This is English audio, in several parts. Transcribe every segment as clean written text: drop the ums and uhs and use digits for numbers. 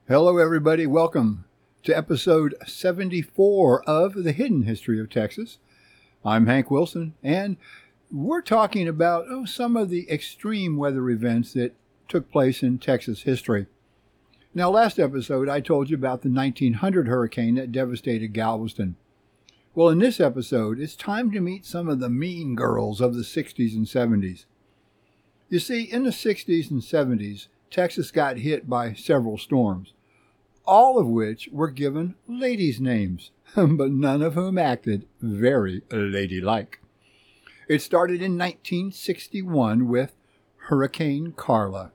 Hello, everybody. Welcome to episode 74 of The Hidden History of Texas. I'm Hank Wilson, and we're talking about some of the extreme weather events that took place in Texas history. Now, last episode, I told you about the 1900 hurricane that devastated Galveston. Well, in this episode, it's time to meet some of the mean girls of the 60s and 70s. You see, in the 60s and 70s, Texas got hit by several storms, all of which were given ladies' names, but none of whom acted very ladylike. It started in 1961 with Hurricane Carla.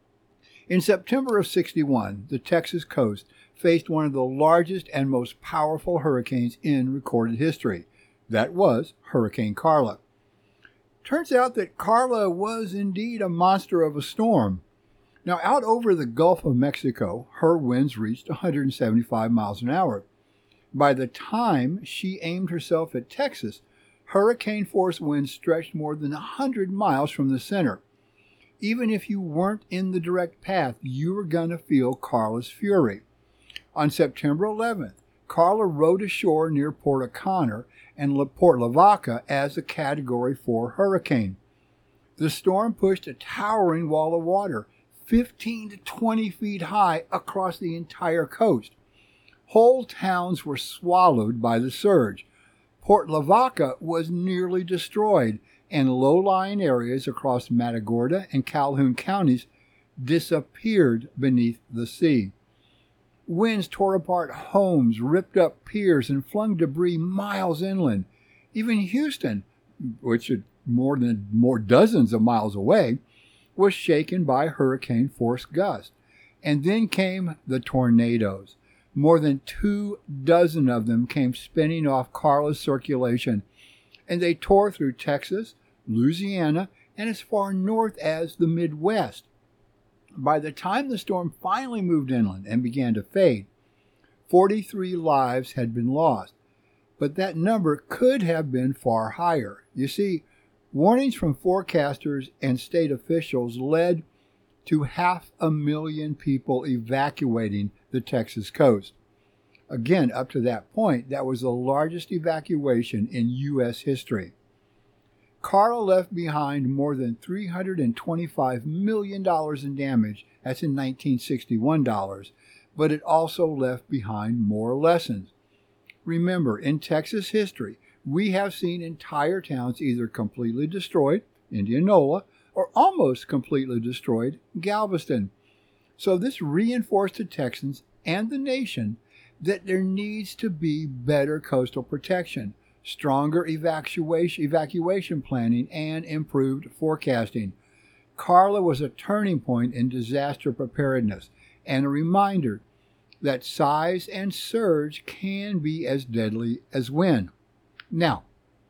In September of 61, the Texas coast faced one of the largest and most powerful hurricanes in recorded history. That was Hurricane Carla. Turns out that Carla was indeed a monster of a storm. Now, out over the Gulf of Mexico, her winds reached 175 miles an hour. By the time she aimed herself at Texas, hurricane-force winds stretched more than 100 miles from the center. Even if you weren't in the direct path, you were going to feel Carla's fury. On September 11th, Carla rode ashore near Port O'Connor and Port Lavaca as a Category 4 hurricane. The storm pushed a towering wall of water, 15 to 20 feet high, across the entire coast. Whole towns were swallowed by the surge. Port Lavaca was nearly destroyed, and low-lying areas across Matagorda and Calhoun counties disappeared beneath the sea. Winds tore apart homes, ripped up piers, and flung debris miles inland. Even Houston, which is more dozens of miles away, was shaken by hurricane-force gusts. And then came the tornadoes. More than 24 of them came spinning off Carla's circulation, and they tore through Texas, Louisiana, and as far north as the Midwest. By the time the storm finally moved inland and began to fade, 43 lives had been lost. But that number could have been far higher. You see, warnings from forecasters and state officials led to 500,000 people evacuating the Texas coast. Again, up to that point, that was the largest evacuation in U.S. history. Carla left behind more than $325 million in damage. That's in 1961 dollars. But it also left behind more lessons. Remember, in Texas history, we have seen entire towns either completely destroyed, Indianola, or almost completely destroyed, Galveston. So this reinforced to Texans and the nation that there needs to be better coastal protection, stronger evacuation planning, and improved forecasting. Carla was a turning point in disaster preparedness and a reminder that size and surge can be as deadly as wind. Now,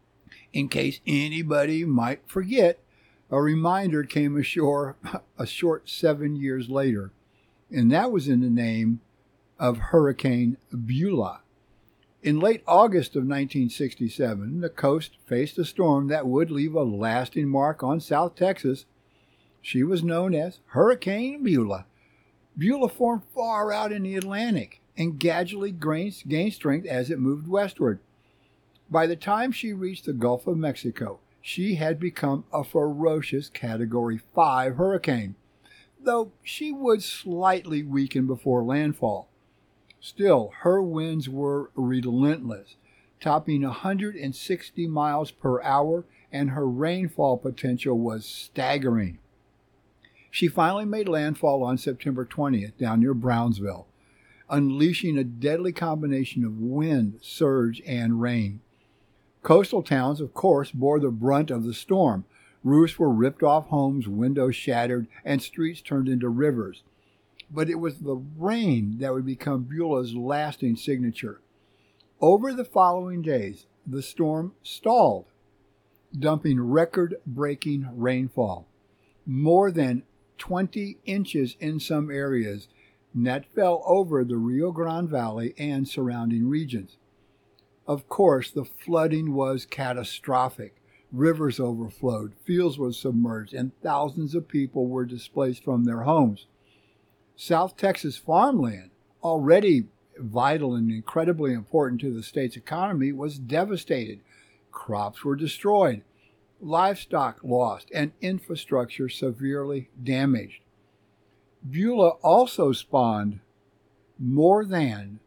in case anybody might forget, a reminder came ashore a short 7 years later, and that was in the name of Hurricane Beulah. In late August of 1967, the coast faced a storm that would leave a lasting mark on South Texas. She was known as Hurricane Beulah. Beulah formed far out in the Atlantic and gradually gained strength as it moved westward. By the time she reached the Gulf of Mexico, she had become a ferocious Category 5 hurricane, though she would slightly weaken before landfall. Still, her winds were relentless, topping 160 miles per hour, and her rainfall potential was staggering. She finally made landfall on September 20th down near Brownsville, unleashing a deadly combination of wind, surge, and rain. Coastal towns, of course, bore the brunt of the storm. Roofs were ripped off homes, windows shattered, and streets turned into rivers. But it was the rain that would become Beulah's lasting signature. Over the following days, the storm stalled, dumping record-breaking rainfall, more than 20 inches in some areas, and that fell over the Rio Grande Valley and surrounding regions. Of course, the flooding was catastrophic. Rivers overflowed, fields were submerged, and thousands of people were displaced from their homes. South Texas farmland, already vital and incredibly important to the state's economy, was devastated. Crops were destroyed, livestock lost, and infrastructure severely damaged. Beulah also spawned more than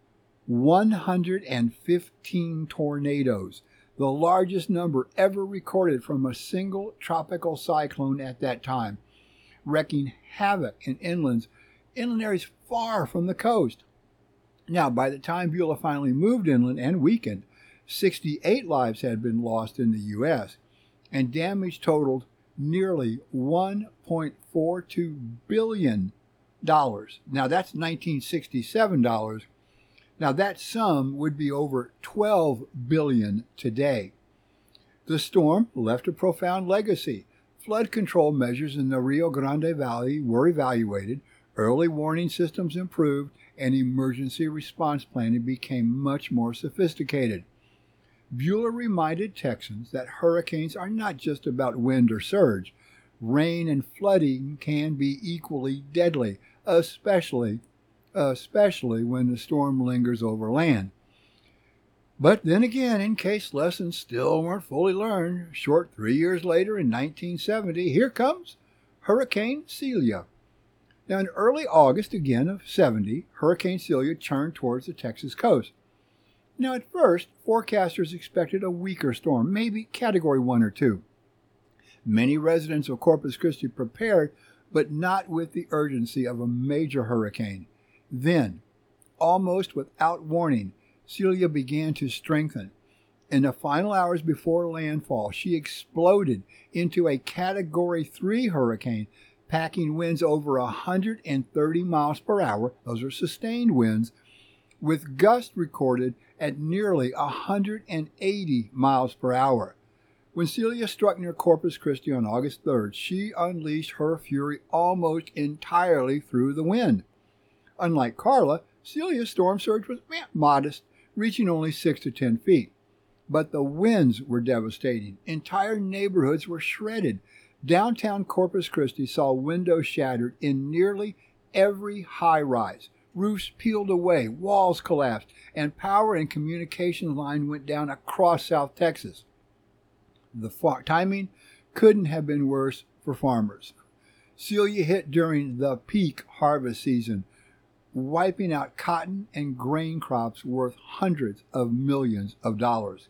115 tornadoes, the largest number ever recorded from a single tropical cyclone at that time, wreaking havoc in inland areas far from the coast. Now, by the time Beulah finally moved inland and weakened, 68 lives had been lost in the U.S., and damage totaled nearly $1.42 billion. Now, that's 1967 dollars. Now, that sum would be over $12 billion today. The storm left a profound legacy. Flood control measures in the Rio Grande Valley were evaluated, early warning systems improved, and emergency response planning became much more sophisticated. Beulah reminded Texans that hurricanes are not just about wind or surge. Rain and flooding can be equally deadly, especially when the storm lingers over land. But then again, in case lessons still weren't fully learned, short 3 years later in 1970, here comes Hurricane Celia. Now, in early August again of 70, Hurricane Celia turned towards the Texas coast. Now, at first, forecasters expected a weaker storm, maybe Category 1 or 2. Many residents of Corpus Christi prepared, but not with the urgency of a major hurricane. Then, almost without warning, Celia began to strengthen. In the final hours before landfall, she exploded into a Category 3 hurricane, packing winds over 130 miles per hour. Those are sustained winds, with gusts recorded at nearly 180 miles per hour. When Celia struck near Corpus Christi on August 3rd, she unleashed her fury almost entirely through the wind. Unlike Carla, Celia's storm surge was modest, reaching only 6 to 10 feet. But the winds were devastating. Entire neighborhoods were shredded. Downtown Corpus Christi saw windows shattered in nearly every high-rise. Roofs peeled away, walls collapsed, and power and communication line went down across South Texas. The timing couldn't have been worse for farmers. Celia hit during the peak harvest season, wiping out cotton and grain crops worth hundreds of millions of dollars.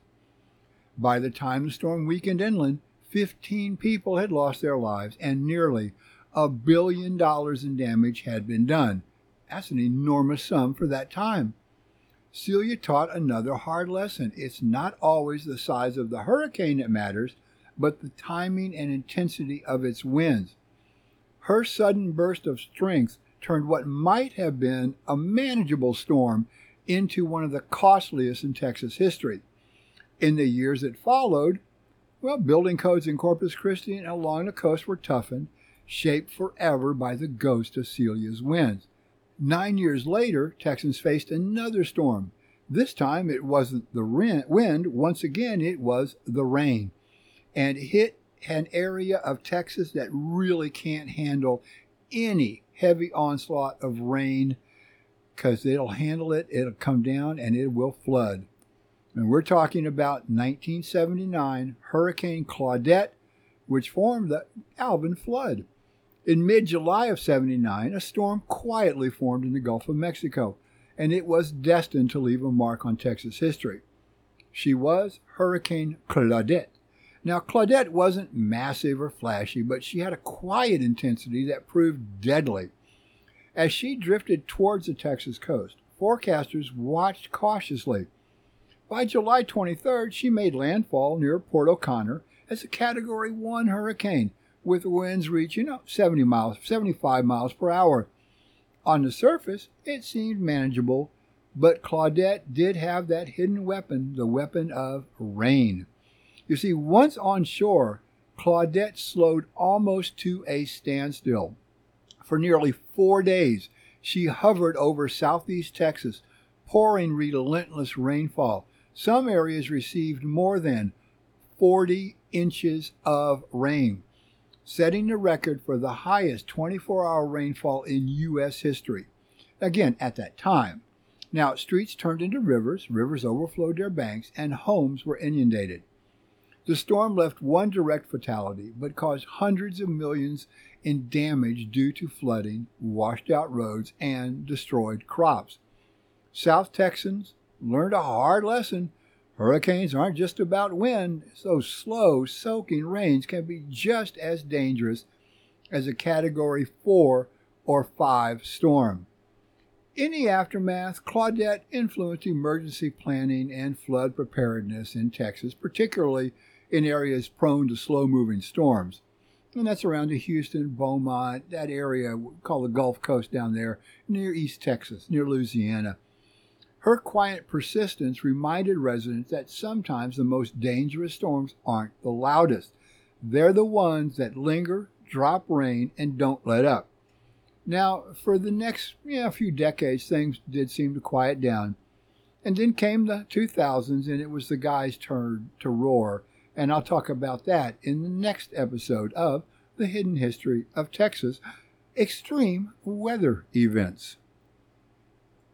By the time the storm weakened inland, 15 people had lost their lives and nearly $1 billion in damage had been done. That's an enormous sum for that time. Celia taught another hard lesson. It's not always the size of the hurricane that matters, but the timing and intensity of its winds. Her sudden burst of strength turned what might have been a manageable storm into one of the costliest in Texas history. In the years that followed, building codes in Corpus Christi and along the coast were toughened, shaped forever by the ghost of Celia's winds. 9 years later, Texans faced another storm. This time it wasn't the wind, once again it was the rain. And it hit an area of Texas that really can't handle any heavy onslaught of rain, because it'll handle it, it'll come down, and it will flood. And we're talking about 1979 Hurricane Claudette, which formed the Alvin Flood. In mid-July of 79, a storm quietly formed in the Gulf of Mexico, and it was destined to leave a mark on Texas history. She was Hurricane Claudette. Now, Claudette wasn't massive or flashy, but she had a quiet intensity that proved deadly. As she drifted towards the Texas coast, forecasters watched cautiously. By July 23rd, she made landfall near Port O'Connor as a Category 1 hurricane, with winds reaching 75 miles per hour. On the surface, it seemed manageable, but Claudette did have that hidden weapon, the weapon of rain. You see, once on shore, Claudette slowed almost to a standstill. For nearly 4 days, she hovered over southeast Texas, pouring relentless rainfall. Some areas received more than 40 inches of rain. setting the record for the highest 24-hour rainfall in U.S. history. Again, at that time. Now, streets turned into rivers, rivers overflowed their banks, and homes were inundated. The storm left one direct fatality, but caused hundreds of millions in damage due to flooding, washed out roads, and destroyed crops. South Texans learned a hard lesson. Hurricanes aren't just about wind, so slow, soaking rains can be just as dangerous as a Category 4 or 5 storm. In the aftermath, Claudette influenced emergency planning and flood preparedness in Texas, particularly in areas prone to slow-moving storms. And that's around the Houston, Beaumont, that area called the Gulf Coast down there, near East Texas, near Louisiana. Her quiet persistence reminded residents that sometimes the most dangerous storms aren't the loudest. They're the ones that linger, drop rain, and don't let up. Now, for the next few decades, things did seem to quiet down. And then came the 2000s, and it was the guys' turn to roar. And I'll talk about that in the next episode of The Hidden History of Texas, Extreme Weather Events.